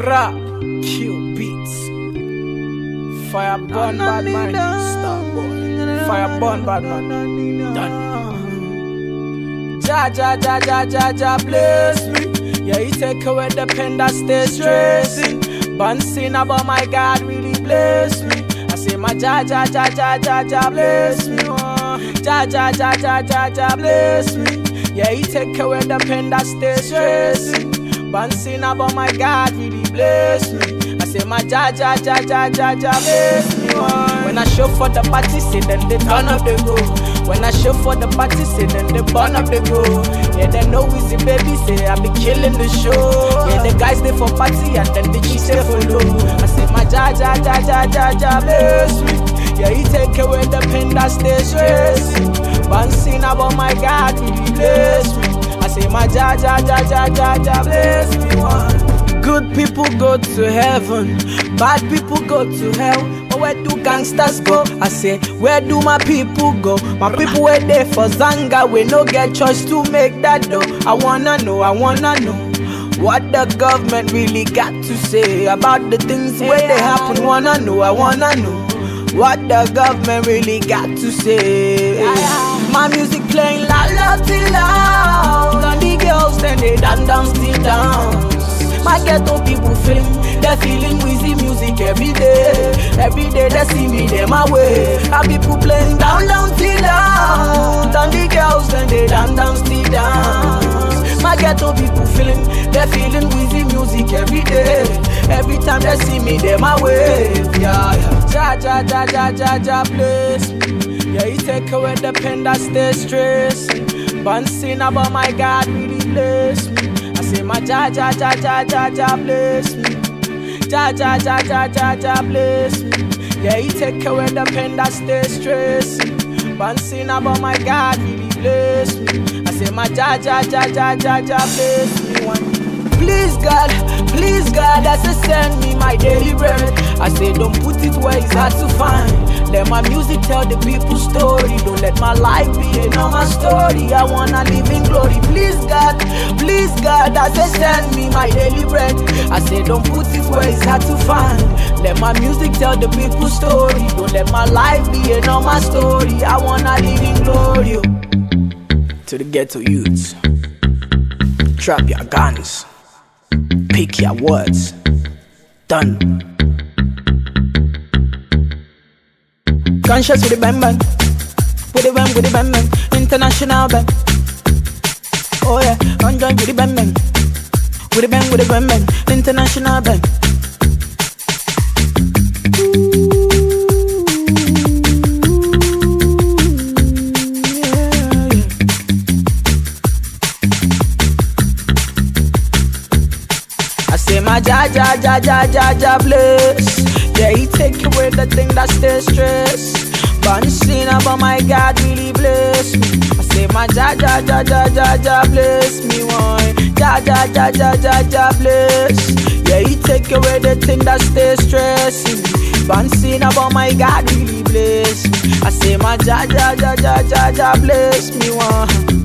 Rap, Q Beats. Fire burn bad man, Starboy. Fire burn bad man, done. Ja, ja, ja, ja, ja, ja, bless me. Yeah, he take away the pain that stay stressing. Bouncing about my God, really bless me. I say my ja, ja, ja, ja, ja, ja, bless me. Ja, ja, ja, ja, ja, ja, bless me. Yeah, he take away the pain that stay stressing. Bouncing about my God, really bless me. I say my ja, ja, ja, ja, ja, ja, bless me. When I show for the party, say then they turn up the go. When I show for the party, say then they burn up the go. Yeah, they know easy baby, say I be killing the show. Yeah, the guys they for party and then the chicks they follow. I say my ja, ja, ja, ja, ja, ja, bless me. Yeah, he take away the pain that stays stressing. Bouncing about my God, really bless me. I say my ja, ja, ja, ja, ja, ja, bless me. Good people go to heaven, bad people go to hell. But where do gangsters go? I say, where do my people go? My people were there for Zanga, we no get choice to make that dough. I wanna know what the government really got to say about the things where they happen. Wanna know what the government really got to say. My music playing loud, loud, till loud. And the girls then they dance, still dance. My ghetto people they're feeling Wheezy music every day. Every day they see me, they my way. And people playing down, till loud. And the girls then they dance, still dance. My ghetto people they're feeling Wheezy music every day. Every time they see me, they my way. Yeah, yeah. Ja, ja, ja, ja, ja, ja, bless me. Yeah, he take away the pain that stay stressing. Bouncing about my God, really bless me. I say my ja, ja, ja, ja, ja, ja, bless me. Ja, ja, ja, ja, ja, ja, bless me. Yeah, he take away the pain that stay stressing. Bouncing about my God, really bless me. I say my ja, ja, ja, ja, ja, ja, bless me. Please God, as I send me my daily bread. I say don't put it where it's hard to find. Let my music tell the people's story. Don't let my life be a normal story. I wanna live in glory. Please God, as I send me my daily bread. I say don't put it where it's hard to find. Let my music tell the people's story. Don't let my life be a normal story. I wanna live in glory. To the ghetto youths, drop your guns, pick your words, done. Conscious with the bang bang, with the bang bang, international bang. Oh yeah, conjoin with the bang bang, with the bang bang, international bang. I say my ja, ja, ja, ja, ja, ja, bless. Yeah, he take away the thing that stays stress. Bouncing about my God, really bless me. I say my ja, ja, ja, ja, ja, ja, bless me. One ja, ja, ja, ja, ja, ja, bless. Yeah, he take away the thing that stays stressing. Bouncing about my God, really bless me. I say my ja, ja, ja, ja, ja, ja, bless me. One.